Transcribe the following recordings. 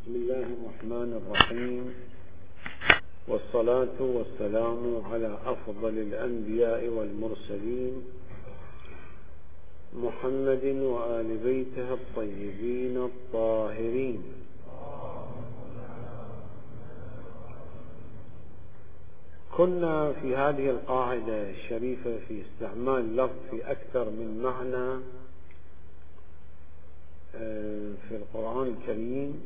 بسم الله الرحمن الرحيم، والصلاة والسلام على أفضل الأنبياء والمرسلين محمد وآل بيته الطيبين الطاهرين. كنا في هذه القاعدة الشريفة في استعمال لفظ في أكثر من معنى في القرآن الكريم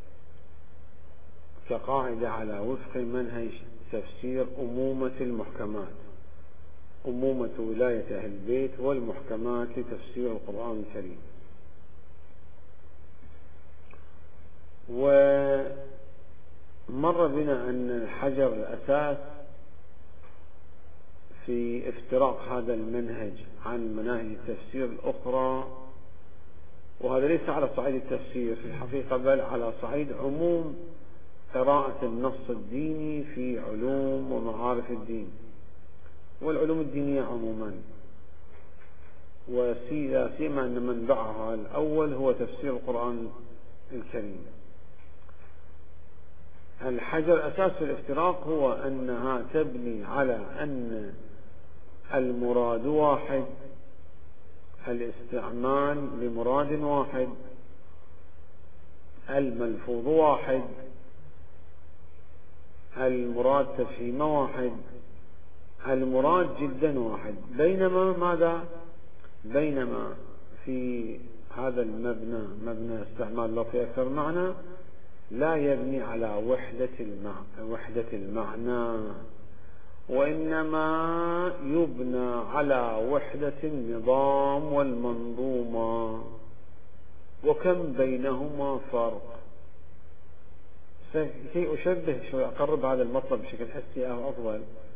كقاعدة على وفق منهج تفسير أمومة المحكمات، أمومة ولاية أهل البيت والمحكمات لتفسير القرآن الكريم. ومر بنا أن الحجر الأساس في افتراق هذا المنهج عن مناهج التفسير الأخرى، وهذا ليس على صعيد التفسير في الحقيقة بل على صعيد عموم قراءة النص الديني في علوم ومعارف الدين والعلوم الدينية عموما، وسيما أن منبعها الأول هو تفسير القرآن الكريم. الحجر أساس في الافتراق هو أنها تبني على أن المراد واحد، الاستعمال لمراد واحد، الملفوظ واحد، المراد تفهيم واحد، المراد جدا واحد. بينما في هذا المبنى، مبنى استعمال لفظ أكثر معنى، لا يبني على وحدة المعنى، وإنما يبنى على وحدة النظام والمنظومة، وكم بينهما فرق. كي أشبه شوي أقرب هذا المطلب بشكل حسي أو أفضل،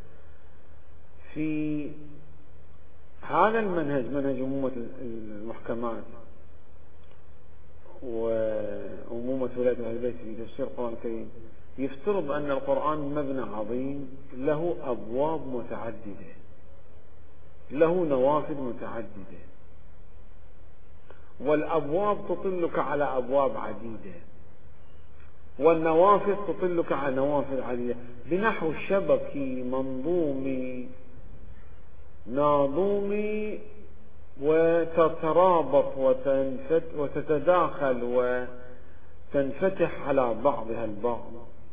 في هذا المنهج، منهج أمومة المحكمات وأمومة ولاية أهل البيت في تفسير القرآن الكريم، يفترض أن القرآن مبنى عظيم له أبواب متعددة، له نوافذ متعددة، والأبواب تطلك على أبواب عديدة، والنوافذ تطلك على نوافذ عديدة، بنحو شبكي منظومي ناظومي، وتترابط وتتداخل وتنفتح على بعضها البعض.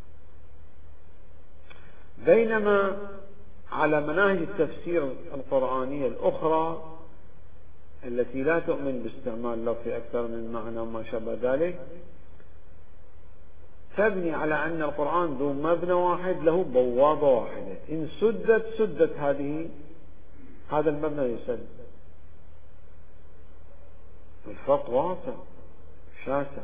بينما على مناهج التفسير القرآنية الأخرى التي لا تؤمن باستعمال لفظ أكثر من معنى وما شابه ذلك، تبني على أن القرآن ذو مبنى واحد له بوابة واحدة، إن سدت هذا المبنى يسد. الفرق واسع شاسع.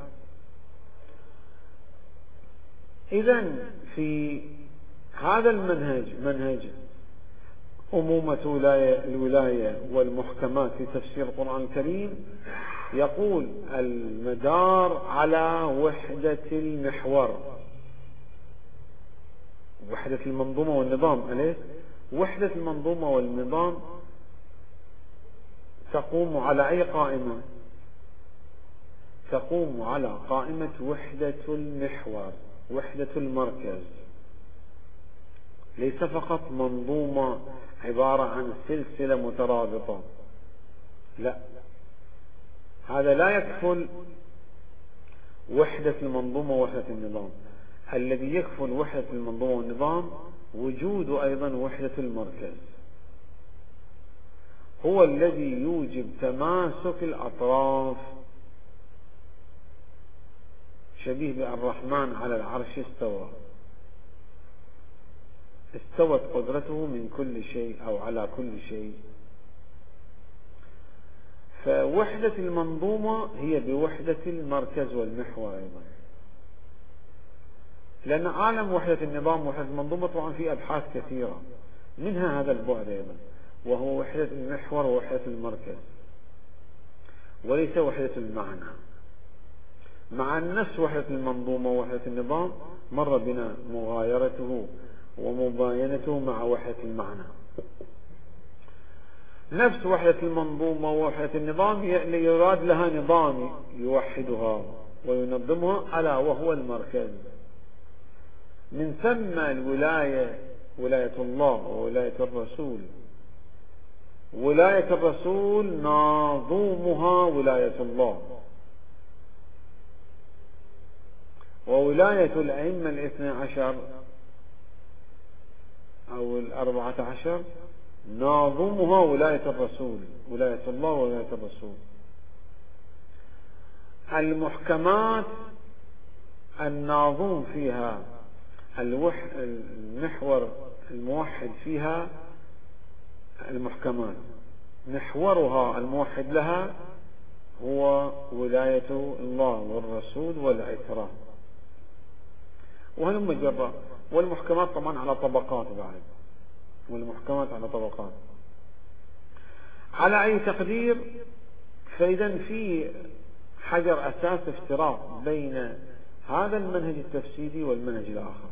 إذن في هذا المنهج، منهج أمومة الولاية والمحكمات في تفسير القرآن الكريم، يقول المدار على وحدة المحور، وحدة المنظومة والنظام. أليس وحدة المنظومة والنظام تقوم على أي قائمة؟ تقوم على قائمة وحدة المحور، وحدة المركز. ليس فقط منظومة عبارة عن سلسلة مترابطة، لا، هذا لا يكفل وحدة المنظومة ووحدة النظام. الذي يكفل وحدة المنظومة والنظام وجود أيضا وحدة المركز، هو الذي يوجب تماسك الأطراف، شبيه بالرحمن على العرش استوت قدرته من كل شيء أو على كل شيء. فوحدة المنظومة هي بوحدة المركز والمحور أيضا، لأن عالم وحدة النظام وحدة المنظومة طبعا في أبحاث كثيرة، منها هذا البعد أيضا، وهو وحدة المحور ووحدة المركز، وليس وحدة المعنى. مع النفس وحدة المنظومة ووحدة النظام مر بنا مغايرته ومباينته مع وحدة المعنى. نفس وحدة المنظومة ووحدة النظام يراد لها نظام يوحدها، وينظمها، ألا وهو المركز. من ثم الولاية ولاية الله وولاية الرسول. ولاية الرسول ناظومها ولاية الله، وولاية الأئمة الاثنى عشر أو ال14 ناظومها ولاية الرسول، ولاية الله وولاية الرسول. المحكمات الناظوم فيها المحور الموحد فيها المحكمات، محورها الموحد لها هو ولاية الله والرسول والعترة وهلم جرا. والمحكمات طبعا على طبقات بعد، والمحكمات على طبقات. على أي تقدير، فإذا في حجر أساس افتراق بين هذا المنهج التفسيري والمنهج الآخر.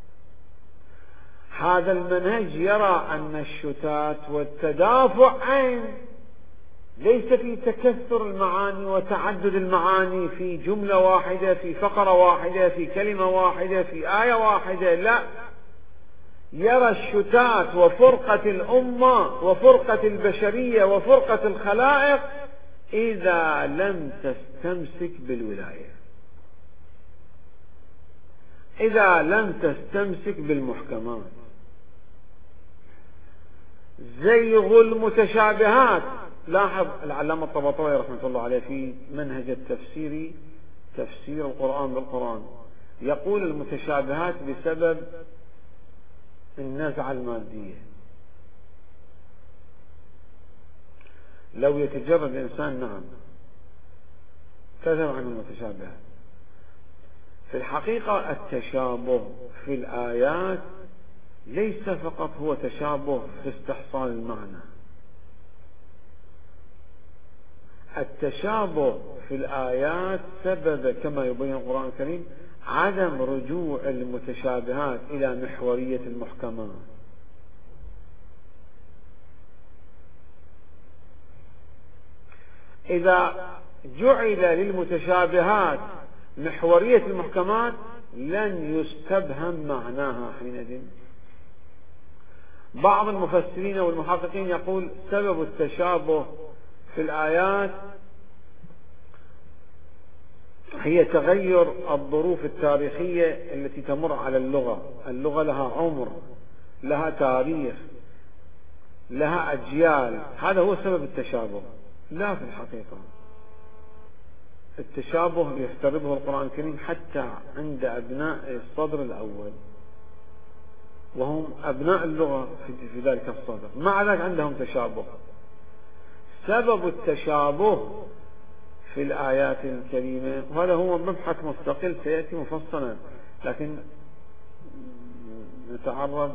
هذا المنهج يرى أن الشتات والتدافع عين، ليس في تكثر المعاني وتعدد المعاني في جملة واحدة، في فقرة واحدة، في كلمة واحدة، في آية واحدة، لا، يرى الشتات وفرقة الأمة وفرقة البشرية وفرقة الخلائق إذا لم تستمسك بالولاية، إذا لم تستمسك بالمحكمات. زيغ المتشابهات. لاحظ العلامة الطباطبائي رحمة الله عليه في منهج التفسيري، تفسير القرآن بالقرآن، يقول المتشابهات بسبب النزعة المادية. لو يتجرد الإنسان نعم كذب عن المتشابهات. في الحقيقة التشابه في الآيات ليس فقط هو تشابه في استحصال المعنى، التشابه في الآيات سبب كما يبين القرآن الكريم عدم رجوع المتشابهات إلى محورية المحكمات. إذا جعل للمتشابهات محورية المحكمات لن يستبهم معناها حينئذ. بعض المفسرين والمحققين يقول سبب التشابه في الآيات هي تغير الظروف التاريخية التي تمر على اللغة. اللغة لها عمر، لها تاريخ، لها أجيال، هذا هو سبب التشابه. لا، في الحقيقة التشابه يفترضه القرآن الكريم حتى عند أبناء الصدر الأول، وهم أبناء اللغة في ذلك الصدر، مع ذلك عندهم تشابه. سبب التشابه في الآيات الكريمة، وهذا هو مبحث مستقل سيأتي مفصلا، لكن نتعرض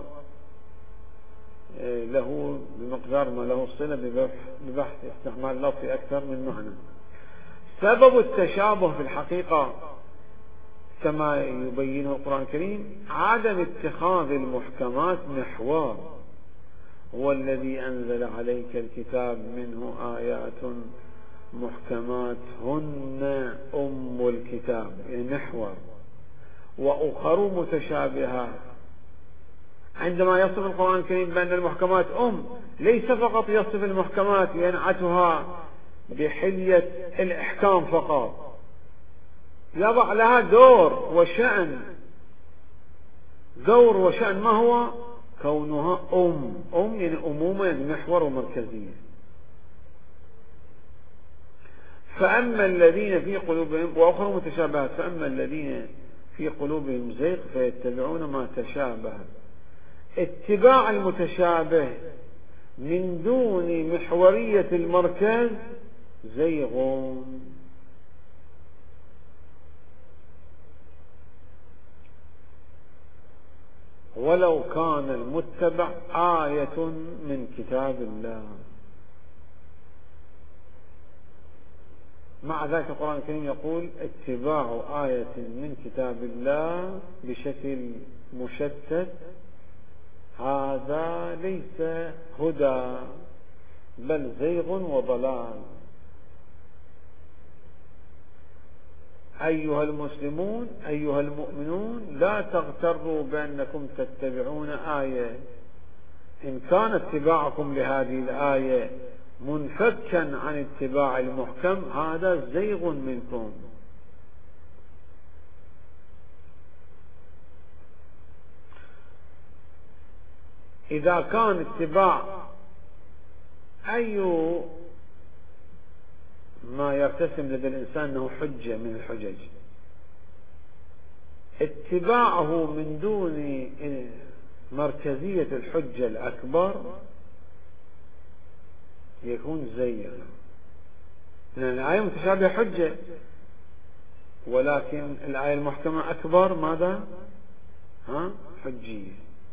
له بمقدار ما له صلة ببحث استعمال لفظي أكثر من معنى. سبب التشابه في الحقيقة كما يبينه القرآن الكريم عدم اتخاذ المحكمات محور. هو الذي أنزل عليك الكتاب منه آيات محكمات هن أم الكتاب، يعني محور، وأخر متشابهات. عندما يصف القرآن الكريم بأن المحكمات ليس فقط يصف المحكمات ينعتها بحلية الإحكام فقط، يضع لها دور وشأن. دور وشأن ما هو؟ كونها يعني أمومة، يعني محور ومركزية. فأما الذين في قلوبهم، وأخر متشابهات، فأما الذين في قلوبهم زيغ فيتبعون ما تشابه. اتباع المتشابه من دون محورية المركز زيغ. ولو كان المتبع آية من كتاب الله. مع ذلك القرآن الكريم يقول اتباع آية من كتاب الله بشكل مشتت هذا ليس هدى بل زيغ وضلال. أيها المسلمون أيها المؤمنون لا تغتروا بأنكم تتبعون آية، إن كان اتباعكم لهذه الآية منفكا عن اتباع المحكم هذا زيغ منكم. إذا كان اتباع أي ما يرتسم لدى الإنسان أنه حجة من الحجج، اتباعه من دون مركزية الحجة الأكبر يكون زيغ، لأن الآية متشابهة حجة، ولكن الآية المحكمة أكبر ماذا؟ حجية.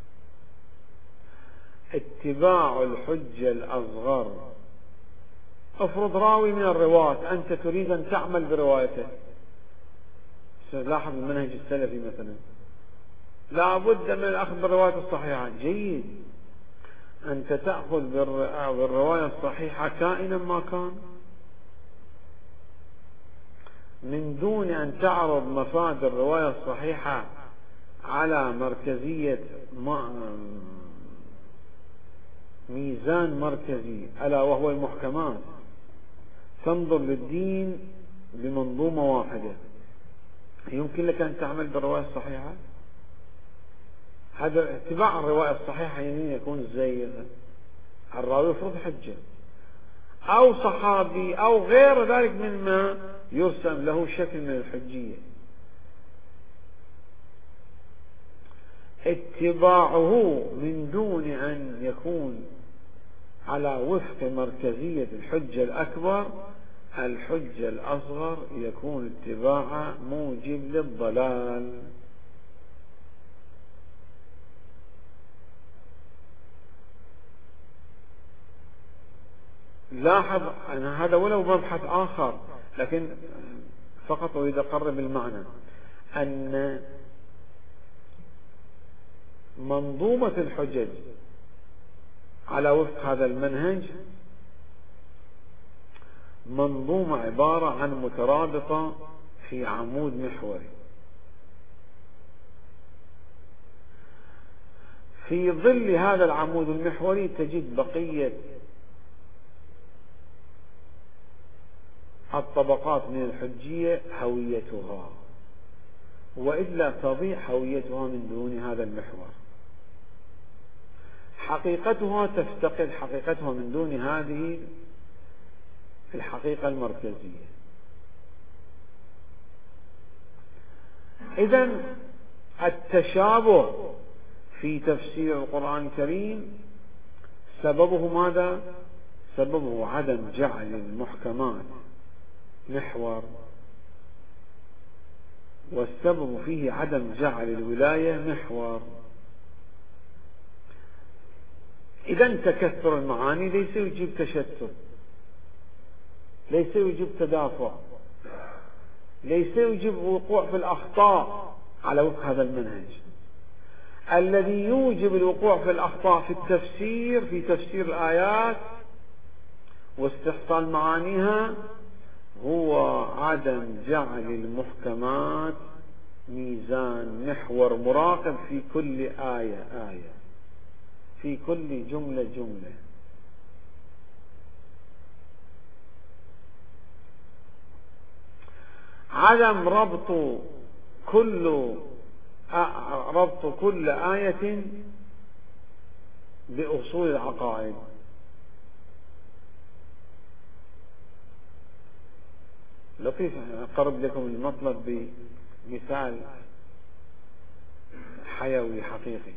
اتباع الحجة الأصغر، افرض راوي من الرواة أنت تريد أن تعمل بروايته، لاحظ المنهج السلفي مثلا لا بد من الأخذ بالرواية الصحيحة، جيد، أنت تأخذ بالرواية الصحيحة كائنا ما كان، من دون أن تعرض مفاد الرواية الصحيحة على مركزية ميزان مركزي ألا وهو المحكمات، تنظر للدين بمنظومة واحدة. يمكن لك أن تعمل بالرواية الصحيحة؟ هذا اتباع الرواية الصحيحة يعني يكون زي الراوي يفرض حجة أو صحابي أو غير ذلك مما يرسم له شكل من الحجية. اتباعه من دون أن يكون على وفق مركزية الحجة الأكبر، الحجة الأصغر يكون اتباعه موجب للضلال. لاحظ أن هذا ولو مبحث آخر، لكن فقط أريد أقرب المعنى أن منظومة الحجج على وفق هذا المنهج منظومة عبارة عن مترابطة في عمود محوري، في ظل هذا العمود المحوري تجد بقية الطبقات من الحجية هويتها، وإلا تضيع هويتها من دون هذا المحور، حقيقتها تفتقد حقيقتها من دون هذه الحقيقة المركزية. إذن التشابه في تفسير القرآن الكريم سببه ماذا؟ سببه عدم جعل المحكمات محور، والسبب فيه عدم جعل الولاية محور. إذن تكثر المعاني ليس يجيب تشتت، ليس يجيب تدافع، ليس يجيب وقوع في الأخطاء على وفق هذا المنهج. الذي يوجب الوقوع في الأخطاء في التفسير، في تفسير الآيات واستحصال معانيها، هو عدم جعل المحكمات ميزان محور مراقب في كل آية آية، في كل جملة جملة. عدم ربط كل آية بأصول العقائد. لطيف أقرب لكم المطلب بمثال حيوي حقيقي.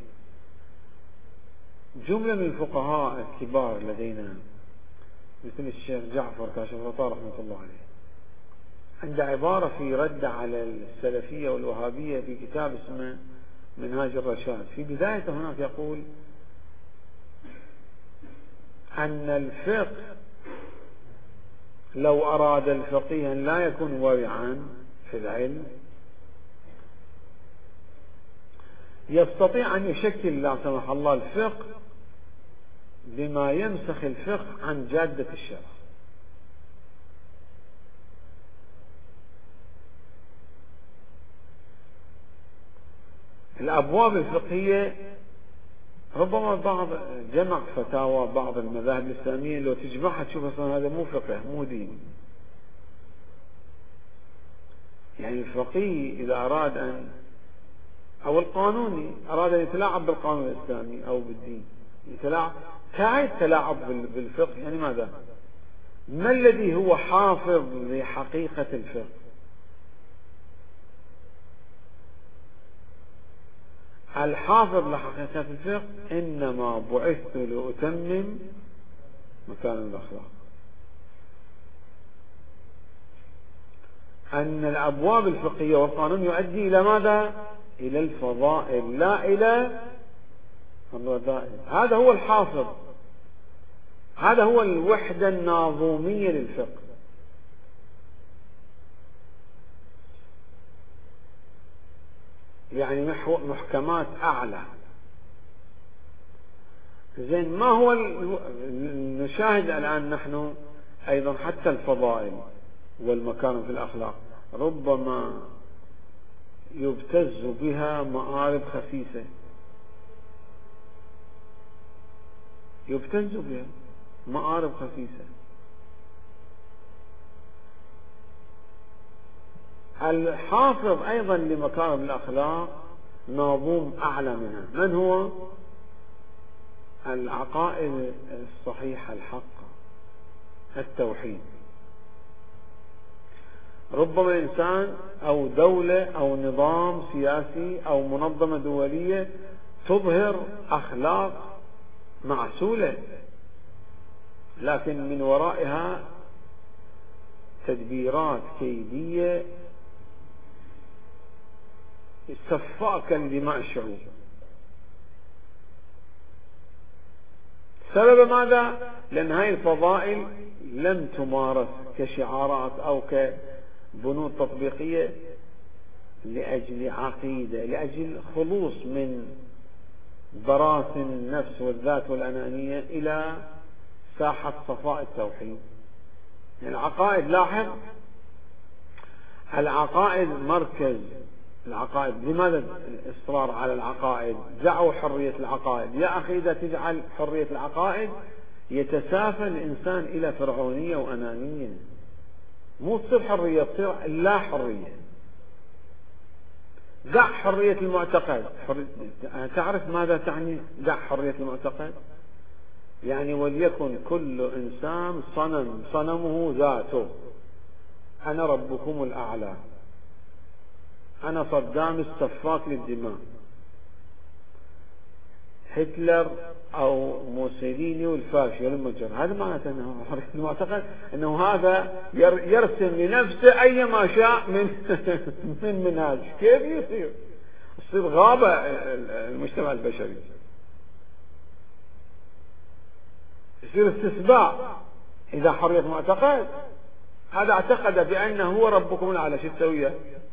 جملة من الفقهاء الكبار لدينا مثل الشيخ جعفر كاشف الغطاء رحمة الله عليه، عند عبارة في رد على السلفية والوهابية في كتاب اسمه منهاج الرشاد، في بداية هناك يقول أن الفقه لو أراد الفقيه أن لا يكون ورعا في العلم يستطيع أن يشكل لا سمح الله الفقه بما يمسخ الفقه عن جادة الشرع. الأبواب الفقهية ربما بعض جمع فتاوى بعض المذاهب الإسلامية لو تجمعها تشوف أصلا هذا مو فقه مو دين. يعني الفقيه إذا أراد أن أو القانوني أراد أن يتلاعب بالقانون الإسلامي أو بالدين يتلاعب كاي تلاعب بالفقه. يعني ماذا؟ ما الذي هو حافظ لحقيقة الفقه؟ الحافظ لحقيقة الفقه إنما بعثت لأتمم مكارم الأخلاق. أن الأبواب الفقهية والقانون يؤدي إلى ماذا؟ إلى الفضائل لا إلى الرذائل. هذا هو الحافظ، هذا هو الوحدة الناظومية للفقه. يعني محكمات أعلى. زين، ما هو نشاهد الآن نحن أيضا حتى الفضائل والمكارم في الأخلاق ربما يبتز بها مآرب خسيسة، يبتز بها مآرب خسيسة. الحافظ أيضا لمكارم الأخلاق ناظوم أعلى منها. من هو؟ العقائد الصحيحة الحقة، التوحيد. ربما إنسان أو دولة أو نظام سياسي أو منظمة دولية تظهر أخلاق معسولة، لكن من ورائها تدبيرات كيدية سفاكا لدماء الشعوب. سبب ماذا؟ لأن هذه الفضائل لم تمارس كشعارات أو كبنود تطبيقية لأجل عقيدة، لأجل خلوص من براثن النفس والذات والأنانية إلى ساحة صفاء التوحيد. العقائد، لاحظ العقائد مركز العقائد. لماذا الإصرار على العقائد؟ دعوا حرية العقائد. يا أخي إذا تجعل حرية العقائد يتسافى الإنسان إلى فرعونية وأنانية، مو تصير حرية، تصير لا حرية. دع حرية المعتقد. تعرف ماذا تعني دع حرية المعتقد؟ يعني وليكن كل إنسان صنمه ذاته. أنا ربكم الأعلى، أنا صدام السفاك للدماء، هتلر أو موسوليني والفاشي والمجر. هذا معناته أنه حرية المعتقد، أنه هذا يرسم لنفسه أي ما شاء من منهاج. كيف يصير غابة المجتمع البشري، يصير استسباع. إذا حرية معتقد هذا اعتقد بأنه هو ربكم الأعلى، شو تسويه؟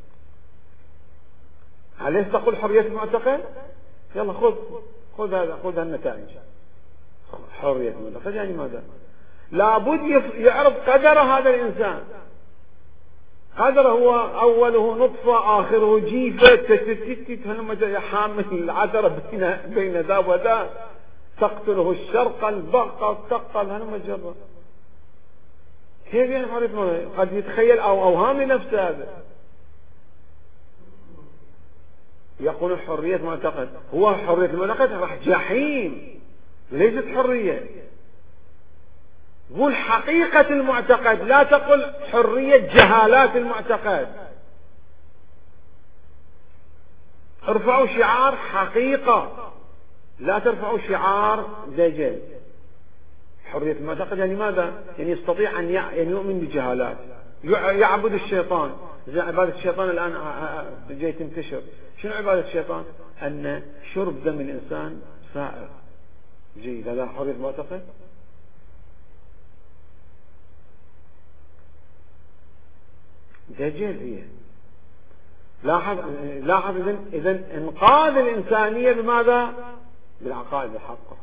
أليس تقول حرية المعتقد؟ يلا خذ النتائج. حرية المعتقد يعني ماذا؟ لابد يعرف قدر هذا الإنسان. قدر هو أوله نطفة آخره جيفة تتتت حامل العذرة بين ذا وذا، تقتله الشرق البقر تقتل هالمجرة. كيف يعني حرية المعتقد؟ قد يتخيل أو أوهام لنفسه. هذا يقول حرية معتقد، هو حرية المعتقد راح جحيم، ليست حرية. قول حقيقة المعتقد، لا تقل حرية جهالات المعتقد. ارفعوا شعار حقيقة، لا ترفعوا شعار دجل. حرية المعتقد يعني ماذا؟ يعني يستطيع أن يؤمن بجهالات، يعبد الشيطان. زي عبادة الشيطان الآن جاي تنتشر. شنو عبادة الشيطان؟ أن شرب دم الإنسان سائر. جيد، هذا حرية معتقد؟ دجل هي. لاحظ إذن إنقاذ الإنسانية بماذا؟ بالعقائد الحقة.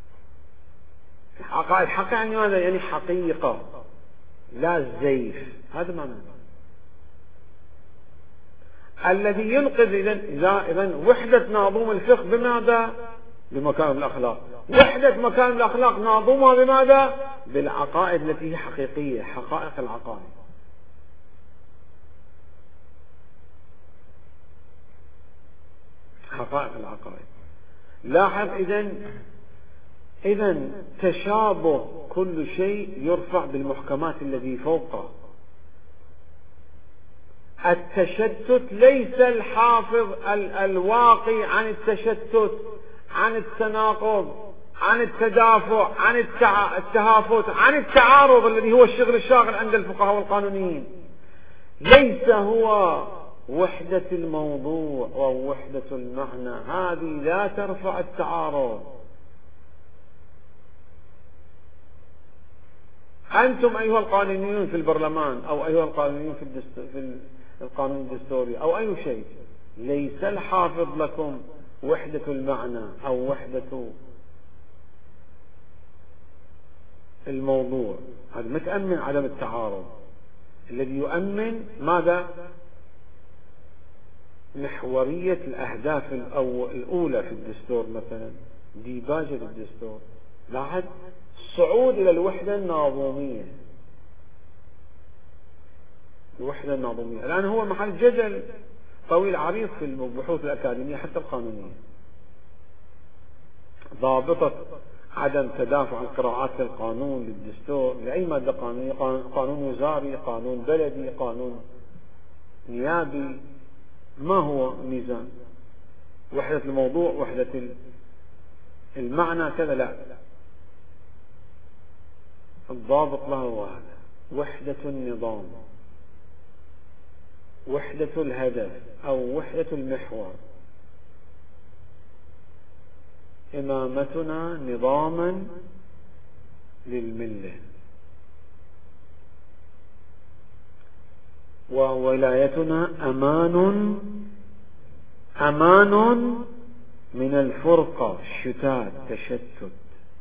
عقائد حقة يعني ماذا؟ يعني حقيقة لا زيف. هذا معنى. الذي ينقذ. إذن وحدة ناظوم الفقه بماذا؟ بمكارم الأخلاق. وحدة مكارم الأخلاق ناظومها بماذا؟ بالعقائد التي هي حقيقية، حقائق العقائد. حقائق العقائد. لاحظ إذن تشابه كل شيء يرفع بالمحكمات الذي فوقه. التشتت ليس الحافظ الواقي عن التشتت، عن التناقض، عن التدافع، عن التهافت، عن التعارض الذي هو الشغل الشاغل عند الفقهاء والقانونيين. ليس هو وحدة الموضوع ووحدة المعنى، هذه لا ترفع التعارض. أنتم أيها القانونيون في البرلمان أو أيها القانونيون في القانون الدستوري أو أي شيء، ليس الحافظ لكم وحدة المعنى أو وحدة الموضوع. هذا متأمن عدم التعارض. الذي يؤمن ماذا؟ محورية الأهداف الأولى في الدستور، مثلا ديباجة الدستور. لاحظ الصعود إلى الوحدة الناظومية. الوحدة الناظومية الآن هو محل جدل طويل عريض في البحوث الأكاديمية حتى القانونية. ضابطة عدم تدافع القراءات للقانون للدستور لأي مادة قانونية، قانون وزاري، قانون بلدي، قانون نيابي، ما هو ميزان؟ وحدة الموضوع، وحدة المعنى، كذا. لا، الضابط له واحد: وحدة النظام، وحدة الهدف أو وحدة المحور. إمامتنا نظاما للملة، وولايتنا أمان من الفرقة، الشتات، تشتت.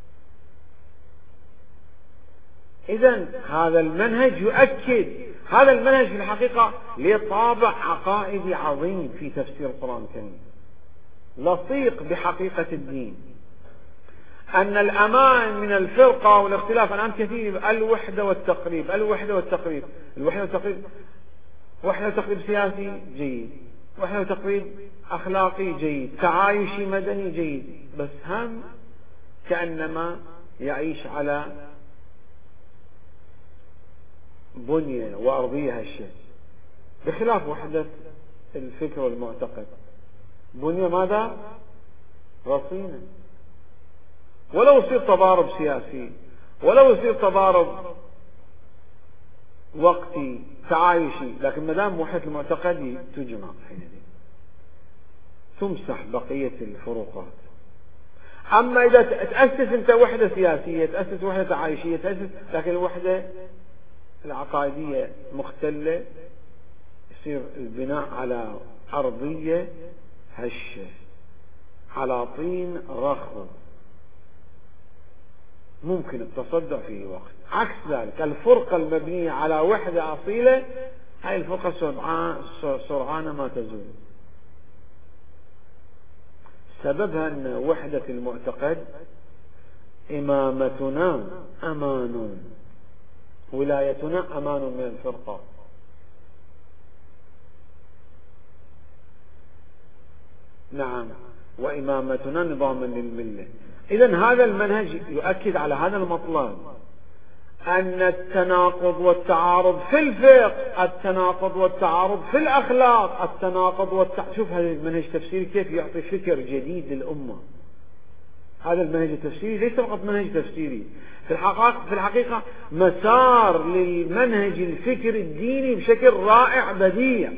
إذن هذا المنهج يؤكد، هذا المنهج في الحقيقة له طابع عقائدي عظيم في تفسير القرآن الكريم، لصيق بحقيقة الدين. أن الأمان من الفرقة والاختلاف. الآن كثير الوحدة والتقريب، الوحدة والتقريب، الوحدة والتقريب، وحدة وتقريب سياسي جيد، وحدة وتقريب أخلاقي جيد، تعايشي مدني جيد، بس هم كأنما يعيش على بنية وأرضية هشة، بخلاف وحدة الفكر والمعتقد. بنية ماذا؟ رصينة. ولو يصير تضارب سياسي، ولو يصير تضارب وقتي تعايشي، لكن ما دام وحدة المعتقد تجمع حينئذ تمسح بقية الفروقات. أما إذا تأسس أنت وحدة سياسية، تأسس وحدة تعايشية، تأسس، لكن الوحدة العقائدية مختلة، يصير البناء على أرضية هشة، على طين رخو، ممكن التصدع فيه وقت. عكس ذلك الفرقة المبنية على وحدة أصيلة، هاي الفرقة سرعان ما تزول. سببها أن وحدة المعتقد إمامتنا أمان، ولايتنا أمان من الفرقة. نعم، وإمامتنا نظاما للملة. إذن هذا المنهج يؤكد على هذا المطلب، أن التناقض والتعارض في الفقه، التناقض والتعارض في الأخلاق، التناقض شوف هذا المنهج التفسيري كيف يعطي فكر جديد للأمة. هذا المنهج التفسيري ليس فقط منهج تفسيري، في الحقيقة مسار للمنهج الفكر الديني بشكل رائع بديع.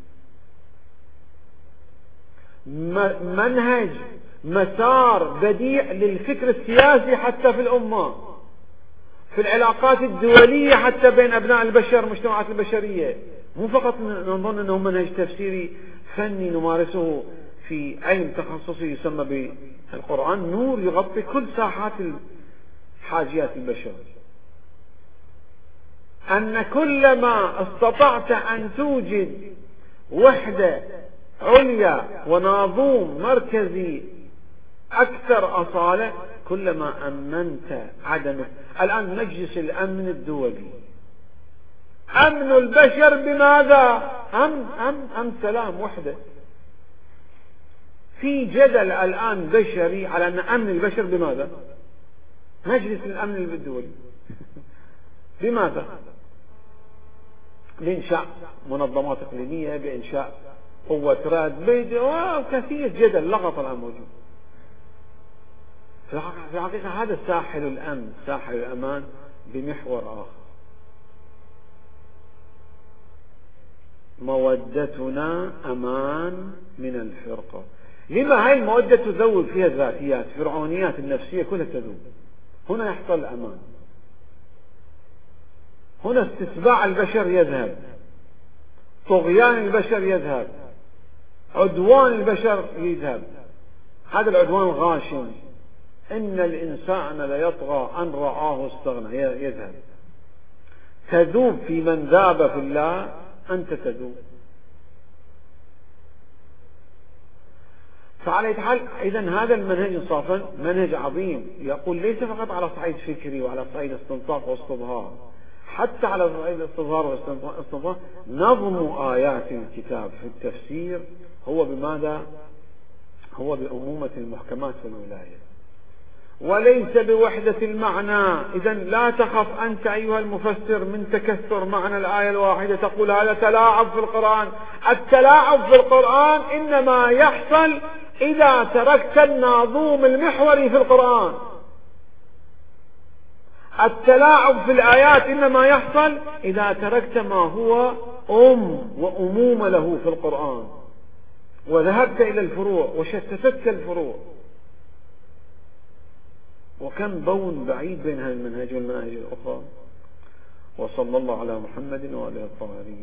منهج مسار بديع للفكر السياسي حتى في الأمة، في العلاقات الدولية حتى بين أبناء البشر، المجتمعات البشرية. مو فقط نظن أنه منهج تفسيري فني نمارسه في علم تخصصي يسمى بالقرآن، نور يغطي كل ساحات حاجيات البشر. أن كلما استطعت أن توجد وحدة عليا وناظوم مركزي أكثر أصالة، كلما أمنت عدم. الآن مجلس الأمن الدولي، أمن البشر بماذا؟ أمن سلام وحدة. في جدل الآن بشري على أن أمن البشر بماذا؟ مجلس الأمن الدولي بماذا؟ بإنشاء منظمات إقليمية، بإنشاء قوة راد، وكثير جدل لغط الآن موجود. في الحقيقة هذا ساحل الأمن، ساحل الأمان بمحور آخر. مودتنا أمان من الفرقة. لما هاي المودة تذوب فيها ذاتيات فرعونيات النفسية كلها تذوب. هنا يحصل الأمان، هنا استتباع البشر يذهب، طغيان البشر يذهب، عدوان البشر يذهب. هذا العدوان الغاشم، إن الإنسان ليطغى أن رآه استغنى، يذهب. تذوب في من ذاب في الله، أنت تذوب. فعلى حال إذن هذا المنهج إنصافا منهج عظيم، يقول ليس فقط على صعيد فكري وعلى صعيد استنطاق واستظهار، حتى على صعيد الاستظهار والاستنطاق. نظم آيات الكتاب في التفسير هو بماذا؟ هو بأمومة المحكمات في الولاية، وليس بوحدة المعنى. إذن لا تخف أنت أيها المفسر من تكثر معنى الآية الواحدة، تقول هذا تلاعب في القرآن. التلاعب في القرآن إنما يحصل إذا تركت الناظوم المحوري في القرآن. التلاعب في الآيات إنما يحصل إذا تركت ما هو وأموم له في القرآن، وذهبت إلى الفروع وشتتت الفروع. وكم بون بعيد بين هذا المنهج والمناهج الأخرى. وصلى الله على محمد وآله الطاهرين.